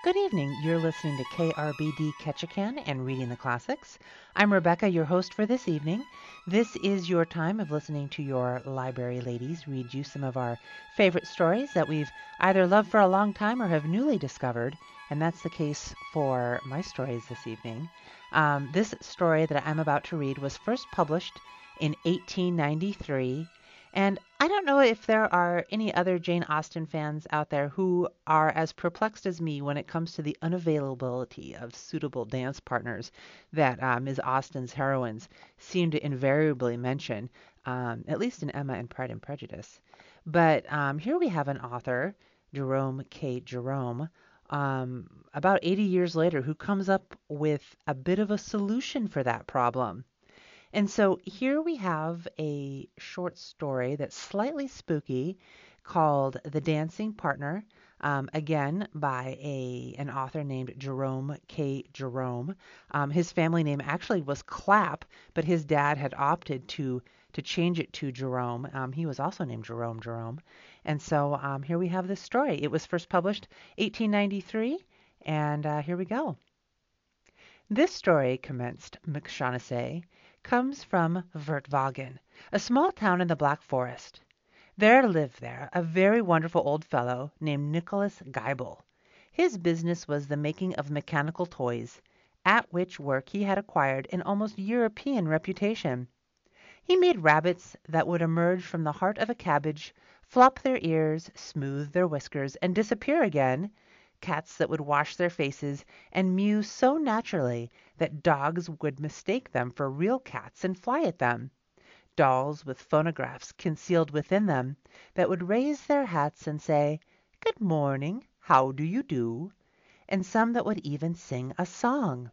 Good evening. You're listening to KRBD Ketchikan and Reading the Classics. I'm Rebecca, your host for this evening. This is your time of listening to your library ladies read you some of our favorite stories that we've either loved for a long time or have newly discovered, and that's the case for my stories this evening. This story that I'm about to read was first published in 1893. And I don't know if there are any other Jane Austen fans out there who are as perplexed as me when it comes to the unavailability of suitable dance partners that Ms. Austen's heroines seem to invariably mention, at least in Emma and Pride and Prejudice. But here we have an author, Jerome K. Jerome, about 80 years later, who comes up with a bit of a solution for that problem. And so here we have a short story that's slightly spooky called The Dancing Partner, again by an author named Jerome K. Jerome. His family name actually was Clapp, but his dad had opted to change it to Jerome. He was also named Jerome. And so here we have this story. It was first published 1893, and here we go. This story, commenced McShaughnessy, comes from Vertwagen, a small town in the Black Forest. There lived a very wonderful old fellow named Nicholas Geibel. His business was the making of mechanical toys, at which work he had acquired an almost European reputation. He made rabbits that would emerge from the heart of a cabbage, flop their ears, smooth their whiskers, and disappear again, cats that would wash their faces and mew so naturally that dogs would mistake them for real cats and fly at them, dolls with phonographs concealed within them that would raise their hats and say, "Good morning, how do you do?" and some that would even sing a song.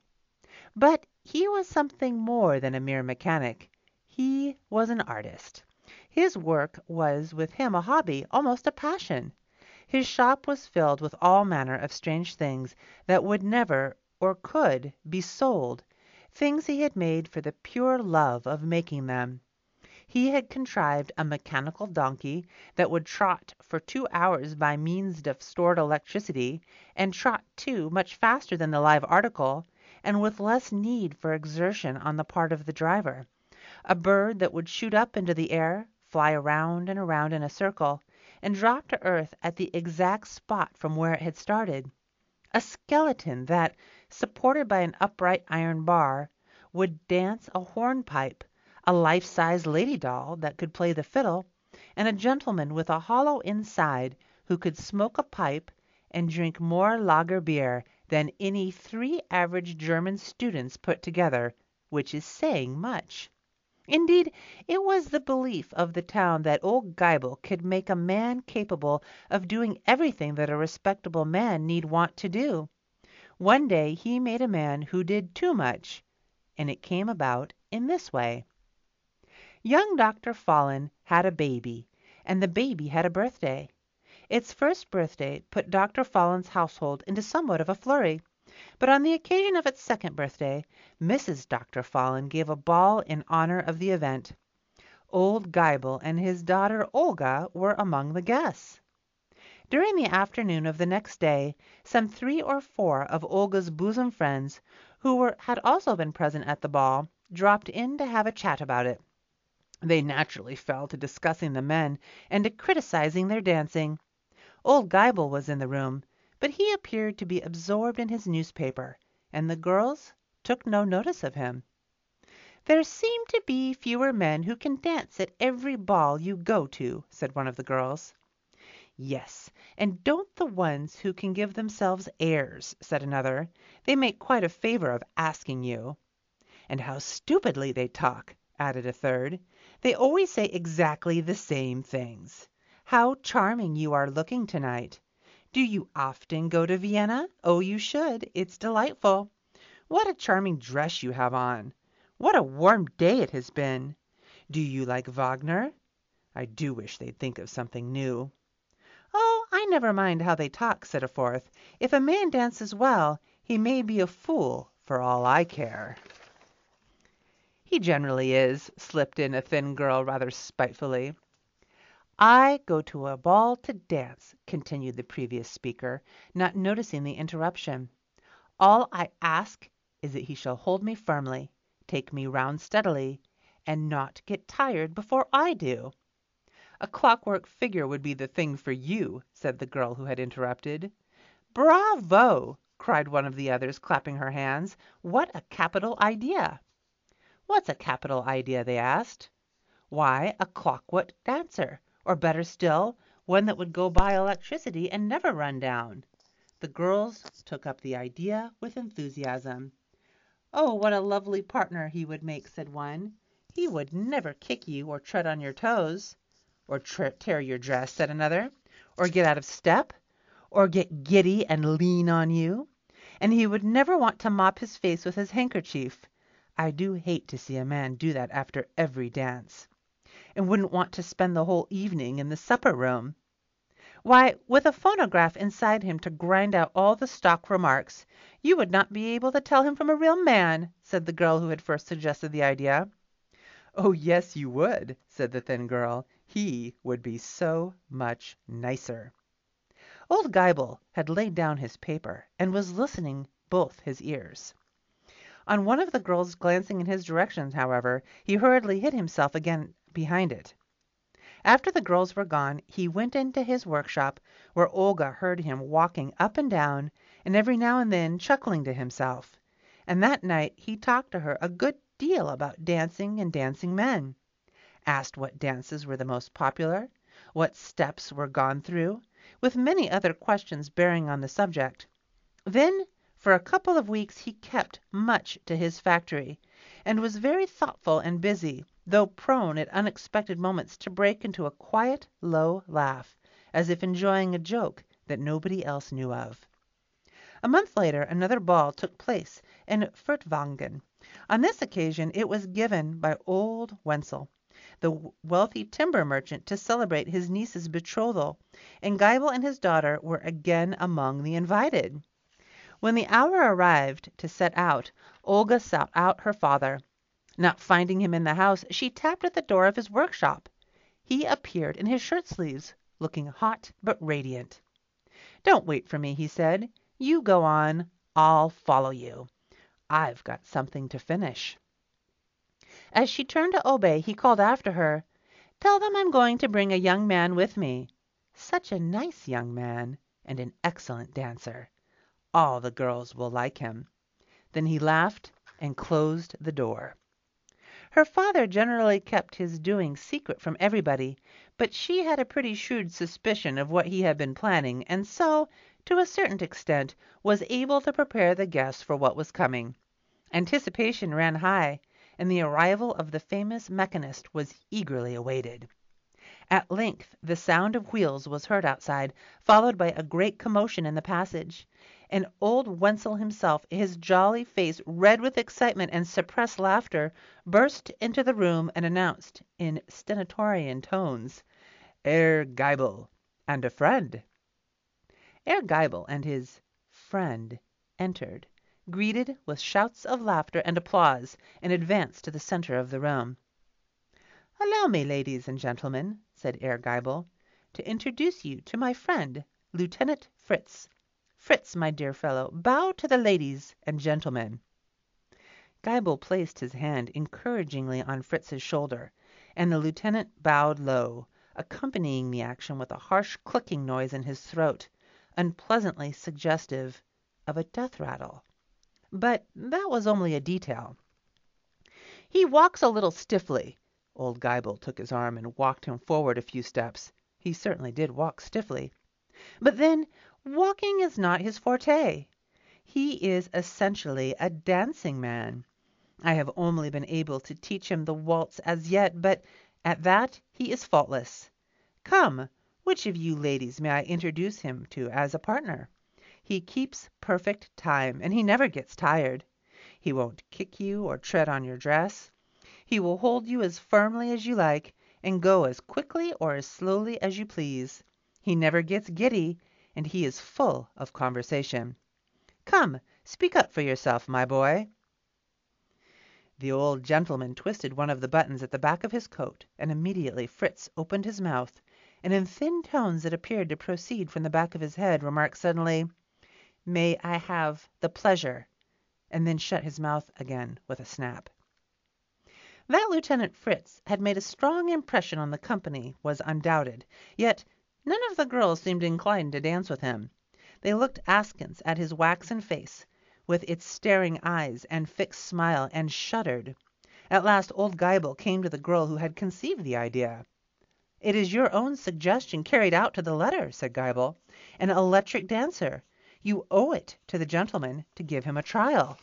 But he was something more than a mere mechanic. He was an artist. His work was with him a hobby, almost a passion. His shop was filled with all manner of strange things that would never or could be sold, things he had made for the pure love of making them. He had contrived a mechanical donkey that would trot for 2 hours by means of stored electricity, and trot, too, much faster than the live article, and with less need for exertion on the part of the driver. A bird that would shoot up into the air, fly around and around in a circle, and drop to earth at the exact spot from where it had started. A skeleton that, supported by an upright iron bar, would dance a hornpipe, a life-size lady doll that could play the fiddle, and a gentleman with a hollow inside who could smoke a pipe and drink more lager beer than any 3 average German students put together, which is saying much. Indeed, it was the belief of the town that old Geibel could make a man capable of doing everything that a respectable man need want to do. One day he made a man who did too much, and it came about in this way. Young Dr. Fallen had a baby, and the baby had a birthday. Its first birthday put Dr. Fallen's household into somewhat of a flurry. But on the occasion of its second birthday, Mrs. Dr. Fallen gave a ball in honor of the event. Old Geibel and his daughter Olga were among the guests. During the afternoon of the next day, some 3 or 4 of Olga's bosom friends, who had also been present at the ball, dropped in to have a chat about it. They naturally fell to discussing the men and to criticizing their dancing. Old Geibel was in the room, but he appeared to be absorbed in his newspaper, and the girls took no notice of him. "There seem to be fewer men who can dance at every ball you go to," said one of the girls. "Yes, and don't the ones who can give themselves airs," said another. "They make quite a favor of asking you." "And how stupidly they talk," added a third. "They always say exactly the same things. How charming you are looking tonight. Do you often go to Vienna? Oh, you should. It's delightful. What a charming dress you have on. What a warm day it has been. Do you like Wagner? I do wish they'd think of something new." "Oh, I never mind how they talk," said a fourth. "If a man dances well, he may be a fool for all I care." "He generally is," slipped in a thin girl rather spitefully. I go to a ball to dance, continued the previous speaker, not noticing the interruption. All I ask is that he shall hold me firmly, take me round steadily, and not get tired before I do. A clockwork figure would be the thing for you, said the girl who had interrupted. Bravo! Cried one of the others, clapping her hands. What a capital idea! What's a capital idea? They asked. Why, a clockwork dancer, or better still, one that would go by electricity and never run down. The girls took up the idea with enthusiasm. Oh, what a lovely partner he would make, said one. He would never kick you or tread on your toes. Or tear your dress, said another. Or get out of step. Or get giddy and lean on you. And he would never want to mop his face with his handkerchief. I do hate to see a man do that after every dance. And wouldn't want to spend the whole evening in the supper room. Why, with a phonograph inside him to grind out all the stock remarks, you would not be able to tell him from a real man, said the girl who had first suggested the idea. Oh, yes, you would, said the thin girl. He would be so much nicer. Old Geibel had laid down his paper and was listening both his ears. On one of the girls glancing in his direction, however, he hurriedly hid himself again behind it. After the girls were gone, he went into his workshop, where Olga heard him walking up and down, and every now and then chuckling to himself. And that night he talked to her a good deal about dancing and dancing men. Asked what dances were the most popular, what steps were gone through, with many other questions bearing on the subject. Then for a couple of weeks he kept much to his factory, and was very thoughtful and busy, though prone at unexpected moments to break into a quiet, low laugh, as if enjoying a joke that nobody else knew of. A month later another ball took place in Furtwangen. On this occasion it was given by old Wenzel, the wealthy timber merchant, to celebrate his niece's betrothal, and Geibel and his daughter were again among the invited. When the hour arrived to set out, Olga sought out her father. Not finding him in the house, she tapped at the door of his workshop. He appeared in his shirt sleeves, looking hot but radiant. "Don't wait for me," he said. "You go on. I'll follow you. I've got something to finish." As she turned to obey, he called after her, "Tell them I'm going to bring a young man with me. Such a nice young man, and an excellent dancer. All the girls will like him." Then he laughed and closed the door. Her father generally kept his doings secret from everybody, but she had a pretty shrewd suspicion of what he had been planning, and so, to a certain extent, was able to prepare the guests for what was coming. Anticipation ran high, and the arrival of the famous mechanist was eagerly awaited. At length the sound of wheels was heard outside, followed by a great commotion in the passage, and old Wenzel himself, his jolly face red with excitement and suppressed laughter, burst into the room and announced in stentorian tones, "Herr Geibel and a friend." Herr Geibel and his friend entered, greeted with shouts of laughter and applause, and advanced to the center of the room. "Allow me, ladies and gentlemen," said Herr Geibel, "to introduce you to my friend, Lieutenant Fritz. Fritz, my dear fellow, bow to the ladies and gentlemen." Geibel placed his hand encouragingly on Fritz's shoulder, and the lieutenant bowed low, accompanying the action with a harsh clicking noise in his throat, unpleasantly suggestive of a death rattle. But that was only a detail. "He walks a little stiffly." Old Geibel took his arm and walked him forward a few steps. He certainly did walk stiffly. "But then, walking is not his forte. He is essentially a dancing man. I have only been able to teach him the waltz as yet, but at that he is faultless. Come, which of you ladies may I introduce him to as a partner? He keeps perfect time, and he never gets tired. He won't kick you or tread on your dress. He will hold you as firmly as you like, and go as quickly or as slowly as you please. He never gets giddy, and he is full of conversation. Come, speak up for yourself, my boy." The old gentleman twisted one of the buttons at the back of his coat, and immediately Fritz opened his mouth, and in thin tones that appeared to proceed from the back of his head, remarked suddenly, "May I have the pleasure?" and then shut his mouth again with a snap. That Lieutenant Fritz had made a strong impression on the company was undoubted, yet none of the girls seemed inclined to dance with him. They looked askance at his waxen face, with its staring eyes and fixed smile, and shuddered. At last old Geibel came to the girl who had conceived the idea. "It is your own suggestion carried out to the letter," said Geibel. "An electric dancer. You owe it to the gentleman to give him a trial."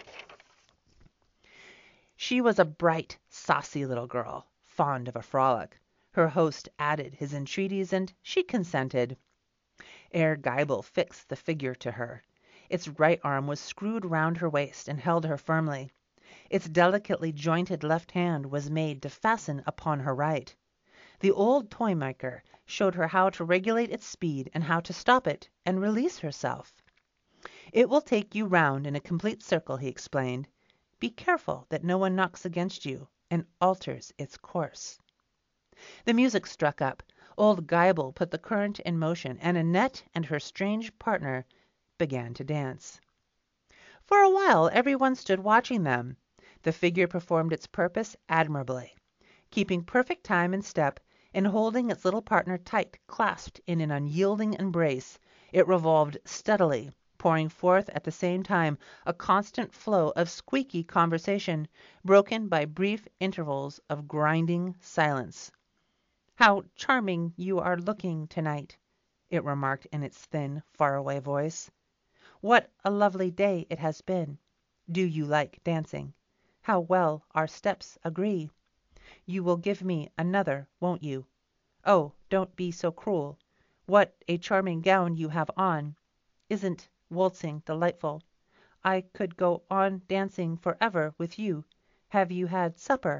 She was a bright, saucy little girl, fond of a frolic. Her host added his entreaties, and she consented. Herr Geibel fixed the figure to her. Its right arm was screwed round her waist and held her firmly. Its delicately jointed left hand was made to fasten upon her right. The old toy maker showed her how to regulate its speed and how to stop it and release herself. "It will take you round in a complete circle," he explained. "Be careful that no one knocks against you and alters its course." The music struck up. Old Geibel put the current in motion, and Annette and her strange partner began to dance. For a while everyone stood watching them. The figure performed its purpose admirably. Keeping perfect time and step, and holding its little partner tight clasped in an unyielding embrace, it revolved steadily, pouring forth at the same time a constant flow of squeaky conversation, broken by brief intervals of grinding silence. "How charming you are looking tonight," it remarked in its thin, faraway voice. "What a lovely day it has been. Do you like dancing? How well our steps agree. You will give me another, won't you? Oh, don't be so cruel. What a charming gown you have on. Isn't waltzing delightful? I could go on dancing forever with you. Have you had supper?"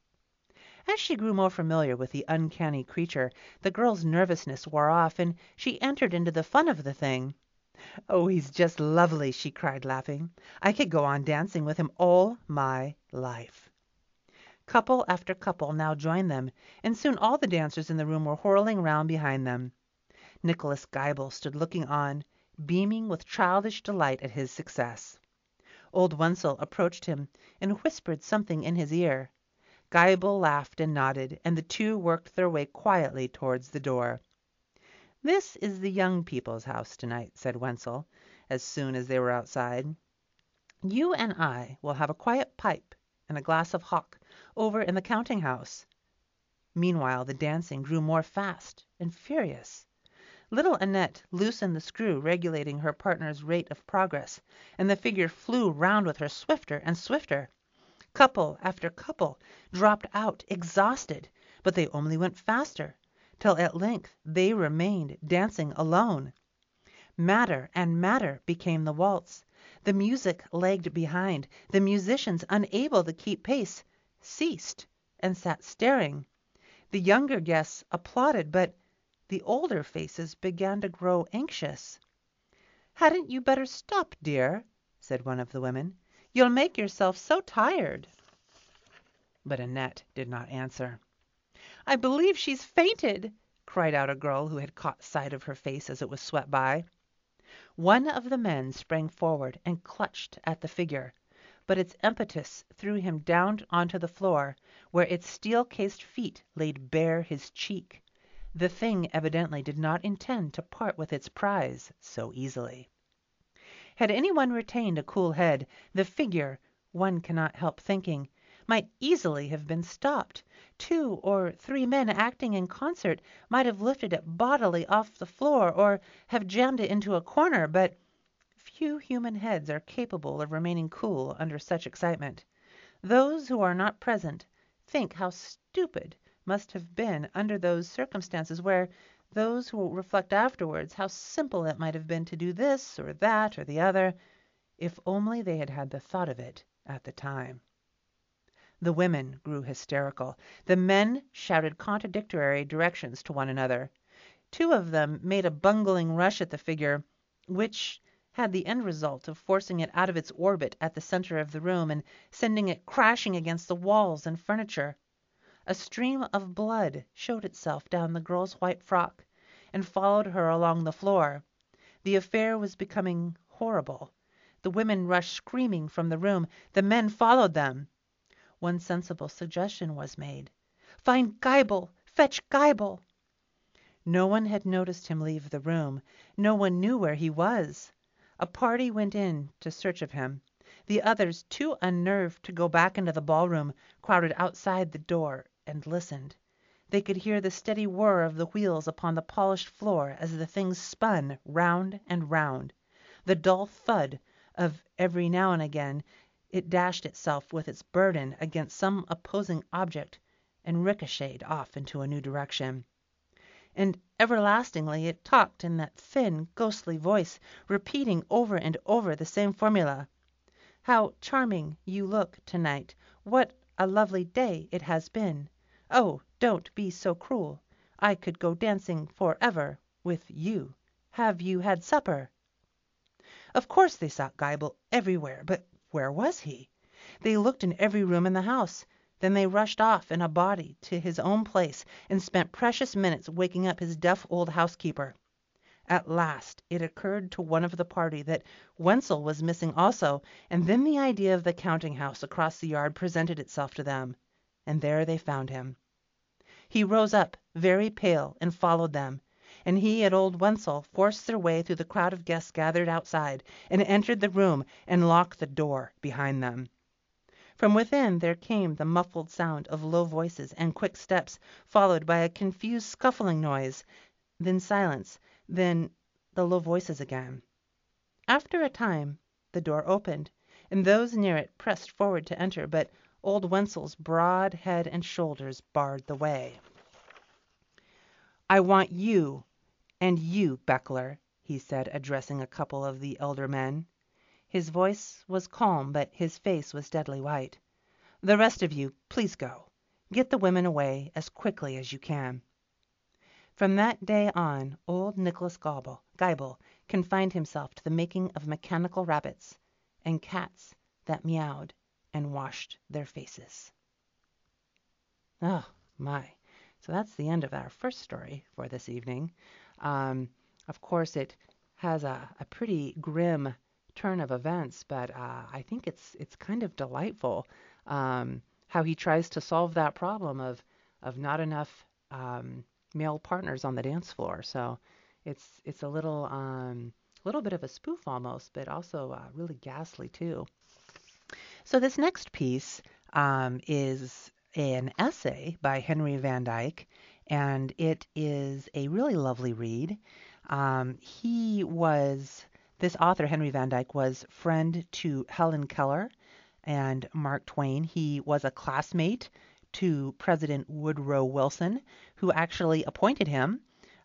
As she grew more familiar with the uncanny creature, the girl's nervousness wore off, and she entered into the fun of the thing. "Oh, he's just lovely," she cried, laughing. "I could go on dancing with him all my life." Couple after couple now joined them, and soon all the dancers in the room were whirling round behind them. Nicholas Geibel stood looking on, beaming with childish delight at his success. Old Wenzel approached him and whispered something in his ear. Geibel laughed and nodded, and the two worked their way quietly towards the door. "This is the young people's house tonight," said Wenzel, as soon as they were outside. "You and I will have a quiet pipe and a glass of hock over in the counting-house." Meanwhile the dancing grew more fast and furious. Little Annette loosened the screw regulating her partner's rate of progress, and the figure flew round with her swifter and swifter. Couple after couple dropped out exhausted, but they only went faster, till at length they remained dancing alone. Madder and madder became the waltz. The music lagged behind. The musicians, unable to keep pace, ceased and sat staring. The younger guests applauded, but the older faces began to grow anxious. "Hadn't you better stop, dear?" said one of the women. "You'll make yourself so tired." But Annette did not answer. "I believe she's fainted," cried out a girl who had caught sight of her face as it was swept by. One of the men sprang forward and clutched at the figure, but its impetus threw him down onto the floor, where its steel-cased feet laid bare his cheek. The thing evidently did not intend to part with its prize so easily. Had anyone retained a cool head, the figure, one cannot help thinking, might easily have been stopped. 2 or 3 men acting in concert might have lifted it bodily off the floor or have jammed it into a corner, but few human heads are capable of remaining cool under such excitement. Those who are not present think how stupid must have been under those circumstances, where those who reflect afterwards how simple it might have been to do this or that or the other, if only they had had the thought of it at the time. The women grew hysterical. The men shouted contradictory directions to one another. 2 of them made a bungling rush at the figure, which had the end result of forcing it out of its orbit at the center of the room and sending it crashing against the walls and furniture. A stream of blood showed itself down the girl's white frock and followed her along the floor. The affair was becoming horrible. The women rushed screaming from the room. The men followed them. One sensible suggestion was made. "Find Geibel! Fetch Geibel!" No one had noticed him leave the room. No one knew where he was. A party went in to search of him. The others, too unnerved to go back into the ballroom, crowded outside the door and listened. They could hear the steady whir of the wheels upon the polished floor as the thing spun round and round, the dull thud of every now and again it dashed itself with its burden against some opposing object and ricocheted off into a new direction. And everlastingly it talked in that thin, ghostly voice, repeating over and over the same formula. "How charming you look to-night! What a lovely day it has been! Oh, don't be so cruel! I could go dancing forever with you. Have you had supper?" Of course they sought Geibel everywhere, but where was he? They looked in every room in the house. Then they rushed off in a body to his own place and spent precious minutes waking up his deaf old housekeeper. At last it occurred to one of the party that Wenzel was missing also, and then the idea of the counting house across the yard presented itself to them, and there they found him. He rose up, very pale, and followed them, and he and old Wenzel forced their way through the crowd of guests gathered outside, and entered the room and locked the door behind them. From within there came the muffled sound of low voices and quick steps, followed by a confused scuffling noise, then silence, then the low voices again. After a time the door opened, and those near it pressed forward to enter, but old Wenzel's broad head and shoulders barred the way. "I want you, and you, Beckler," he said, addressing a couple of the elder men. His voice was calm, but his face was deadly white. "The rest of you, please go. Get the women away as quickly as you can." From that day on, old Nicholas Geibel confined himself to the making of mechanical rabbits and cats that meowed and washed their faces. Oh, my. So that's the end of our first story for this evening. Of course, it has a pretty grim turn of events, but I think it's kind of delightful how he tries to solve that problem of not enough male partners on the dance floor. So it's a little bit of a spoof almost, but also really ghastly too. So this next piece is an essay by Henry Van Dyke, and it is a really lovely read. This author, Henry Van Dyke, was friend to Helen Keller and Mark Twain. He was a classmate to President Woodrow Wilson, who actually appointed him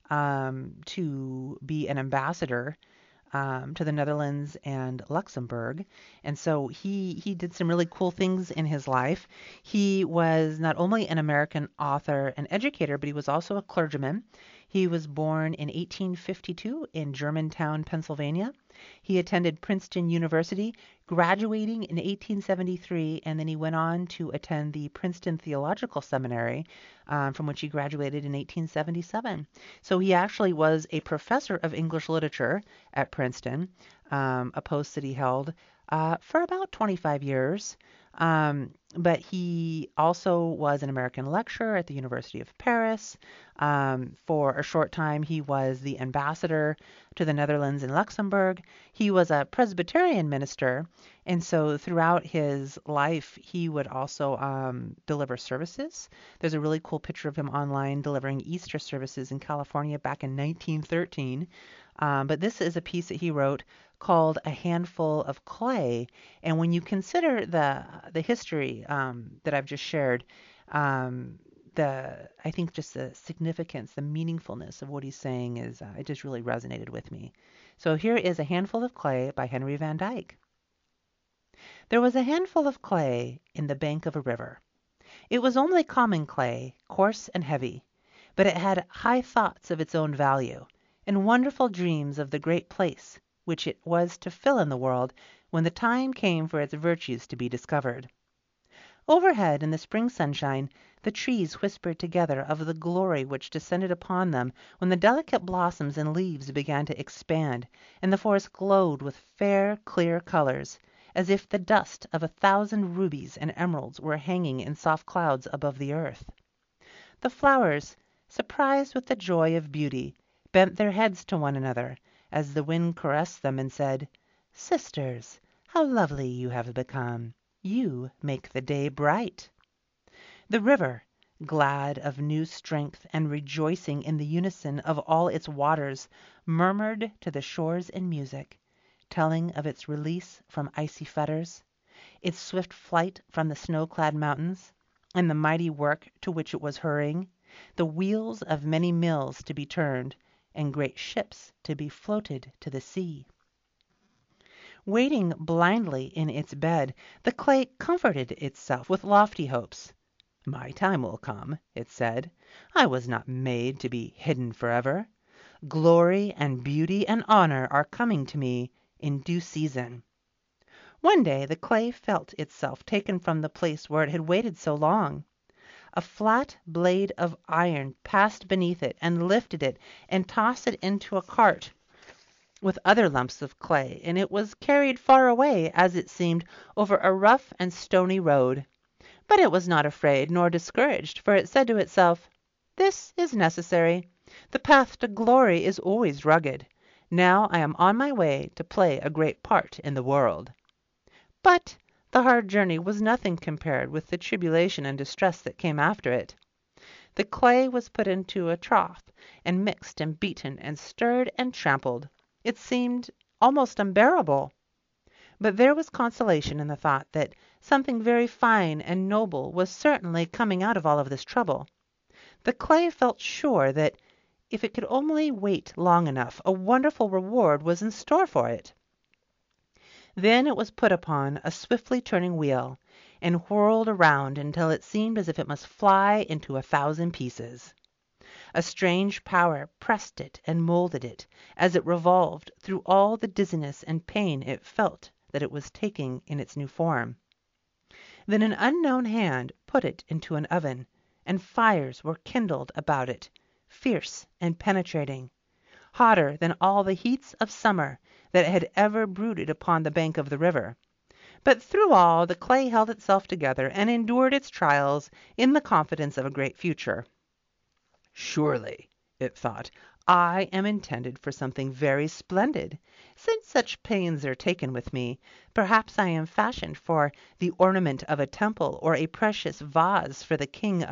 to be an ambassador to the Netherlands and Luxembourg. And so he did some really cool things in his life. He was not only an American author and educator, but he was also a clergyman. He was born in 1852 in Germantown, Pennsylvania. He attended Princeton University, graduating in 1873, and then he went on to attend the Princeton Theological Seminary, from which he graduated in 1877. So he actually was a professor of English literature at Princeton, a post that he held for about 25 years. But he also was an American lecturer at the University of Paris. For a short time, he was the ambassador to the Netherlands and Luxembourg. He was a Presbyterian minister, and so throughout his life, he would also deliver services. There's a really cool picture of him online delivering Easter services in California back in 1913. But this is a piece that he wrote called A Handful of Clay. And when you consider the history that I've just shared, I think just the significance, the meaningfulness of what he's saying is it just really resonated with me. So here is A Handful of Clay by Henry Van Dyke. There was a handful of clay in the bank of a river. It was only common clay, coarse and heavy, but it had high thoughts of its own value, and wonderful dreams of the great place which it was to fill in the world when the time came for its virtues to be discovered. Overhead, in the spring sunshine, the trees whispered together of the glory which descended upon them when the delicate blossoms and leaves began to expand, and the forest glowed with fair, clear colors, as if the dust of 1,000 rubies and emeralds were hanging in soft clouds above the earth. The flowers, surprised with the joy of beauty, bent their heads to one another, as the wind caressed them and said, "Sisters, how lovely you have become! You make the day bright." The river, glad of new strength and rejoicing in the unison of all its waters, murmured to the shores in music, telling of its release from icy fetters, its swift flight from the snow-clad mountains, and the mighty work to which it was hurrying, the wheels of many mills to be turned, and great ships to be floated to the sea. Waiting blindly in its bed, the clay comforted itself with lofty hopes. "My time will come," it said. "I was not made to be hidden forever. Glory and beauty and honor are coming to me in due season." One day the clay felt itself taken from the place where it had waited so long. A flat blade of iron passed beneath it and lifted it and tossed it into a cart with other lumps of clay, and it was carried far away, as it seemed, over a rough and stony road. But it was not afraid nor discouraged, for it said to itself, "This is necessary. The path to glory is always rugged. Now I am on my way to play a great part in the world." But the hard journey was nothing compared with the tribulation and distress that came after it. The clay was put into a trough, and mixed and beaten and stirred and trampled. It seemed almost unbearable. But there was consolation in the thought that something very fine and noble was certainly coming out of all of this trouble. The clay felt sure that if it could only wait long enough, a wonderful reward was in store for it. Then it was put upon a swiftly turning wheel, and whirled around until it seemed as if it must fly into 1,000 pieces. A strange power pressed it and molded it, as it revolved through all the dizziness and pain it felt that it was taking in its new form. Then an unknown hand put it into an oven, and fires were kindled about it, fierce and penetrating, hotter than all the heats of summer that had ever brooded upon the bank of the river. But through all, the clay held itself together and endured its trials in the confidence of a great future. "Surely," it thought, "I am intended for something very splendid. Since such pains are taken with me, perhaps I am fashioned for the ornament of a temple, or a precious vase for the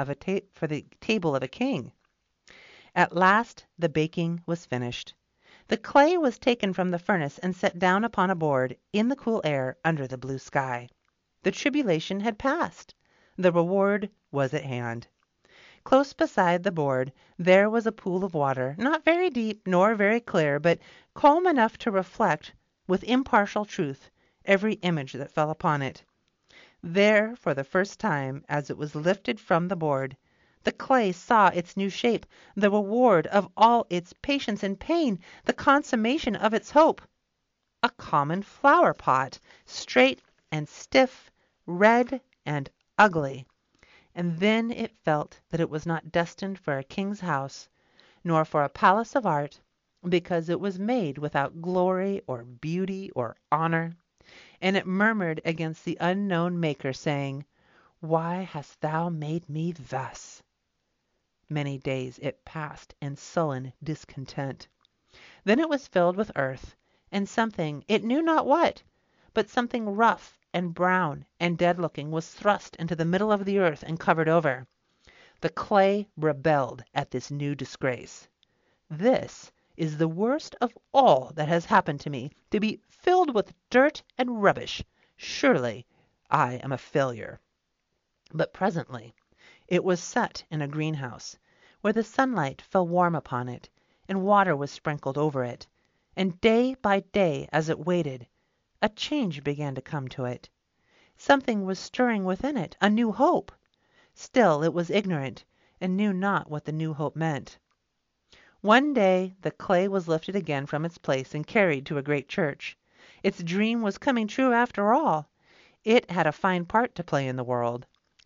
table of a king." At last the baking was finished. The clay was taken from the furnace and set down upon a board in the cool air under the blue sky. The tribulation had passed. The reward was at hand. Close beside the board there was a pool of water, not very deep nor very clear, but calm enough to reflect with impartial truth every image that fell upon it. There, for the first time, as it was lifted from the board, the clay saw its new shape, the reward of all its patience and pain, the consummation of its hope. A common flower pot, straight and stiff, red and ugly. And then it felt that it was not destined for a king's house, nor for a palace of art, because it was made without glory or beauty or honor. And it murmured against the unknown Maker, saying, "Why hast thou made me thus?" Many days it passed in sullen discontent. Then it was filled with earth, and something, it knew not what, but something rough and brown and dead-looking was thrust into the middle of the earth and covered over. The clay rebelled at this new disgrace. "This is the worst of all that has happened to me, to be filled with dirt and rubbish. Surely I am a failure." But presently it was set in a greenhouse, where the sunlight fell warm upon it, and water was sprinkled over it, and day by day, as it waited, a change began to come to it. Something was stirring within it, a new hope. Still it was ignorant, and knew not what the new hope meant. One day the clay was lifted again from its place and carried to a great church. Its dream was coming true after all. It had a fine part to play in the world.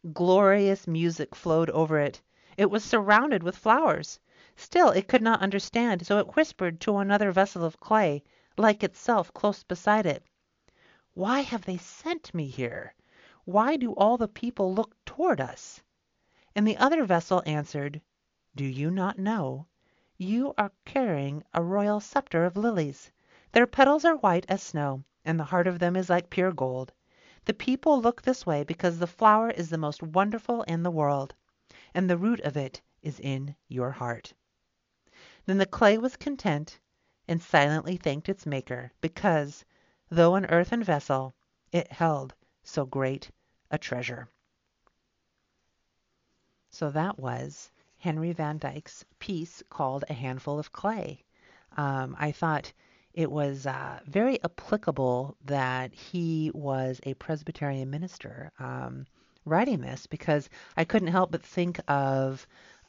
Glorious music flowed over it. It was surrounded with flowers. Still it could not understand, so it whispered to another vessel of clay, like itself close beside it. "Why have they sent me here? Why do all the people look toward us?" And the other vessel answered, "Do you not know? You are carrying a royal scepter of lilies. Their petals are white as snow, and the heart of them is like pure gold. The people look this way because the flower is the most wonderful in the world, and the root of it is in your heart." Then the clay was content and silently thanked its Maker, because, though an earthen vessel, it held so great a treasure. So that was Henry Van Dyke's piece called A Handful of Clay. I thought it was very applicable that he was a Presbyterian minister writing this, because I couldn't help but think of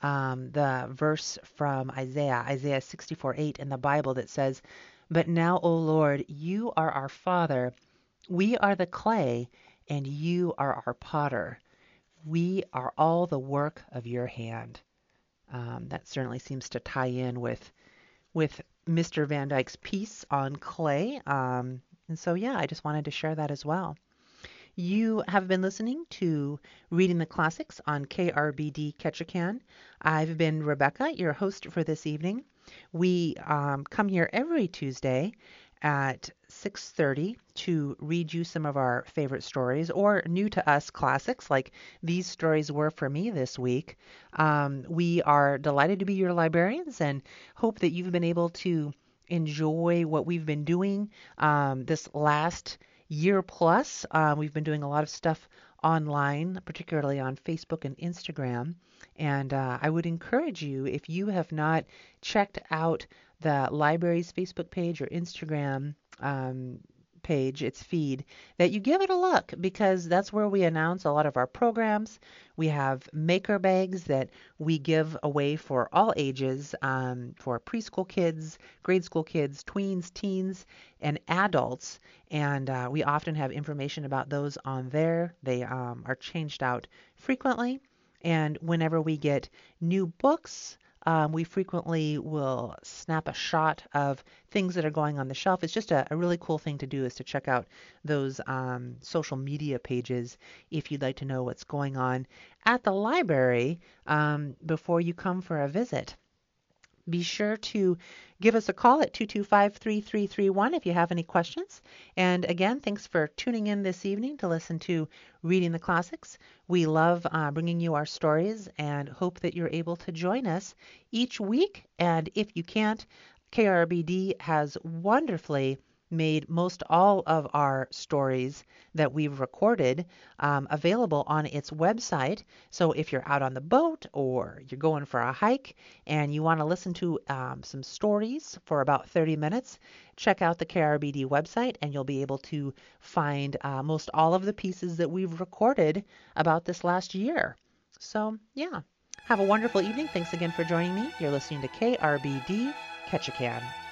the verse from Isaiah 64:8 in the Bible that says, "But now, O Lord, you are our Father. We are the clay, and you are our potter. We are all the work of your hand." That certainly seems to tie in with Mr. Van Dyke's piece on clay. And so, yeah, I just wanted to share that as well. You have been listening to Reading the Classics on KRBD Ketchikan. I've been Rebecca, your host for this evening. We come here every Tuesday at 6:30 to read you some of our favorite stories, or new to us classics like these stories were for me this week. We are delighted to be your librarians and hope that you've been able to enjoy what we've been doing this last year plus. We've been doing a lot of stuff online, particularly on Facebook and Instagram. And I would encourage you, if you have not checked out the library's Facebook page or Instagram page, its feed, that you give it a look, because that's where we announce a lot of our programs. We have maker bags that we give away for all ages, for preschool kids, grade school kids, tweens, teens, and adults. And we often have information about those on there. They are changed out frequently. And whenever we get new books, we frequently will snap a shot of things that are going on the shelf. It's just a really cool thing to do, is to check out those social media pages if you'd like to know what's going on at the library before you come for a visit. Be sure to give us a call at 225-3331 if you have any questions. And again, thanks for tuning in this evening to listen to Reading the Classics. We love bringing you our stories and hope that you're able to join us each week. And if you can't, KRBD has wonderfully made most all of our stories that we've recorded available on its website. So if you're out on the boat or you're going for a hike and you want to listen to some stories for about 30 minutes, check out the KRBD website and you'll be able to find most all of the pieces that we've recorded about this last year. So, yeah. Have a wonderful evening. Thanks again for joining me. You're listening to KRBD Ketchikan.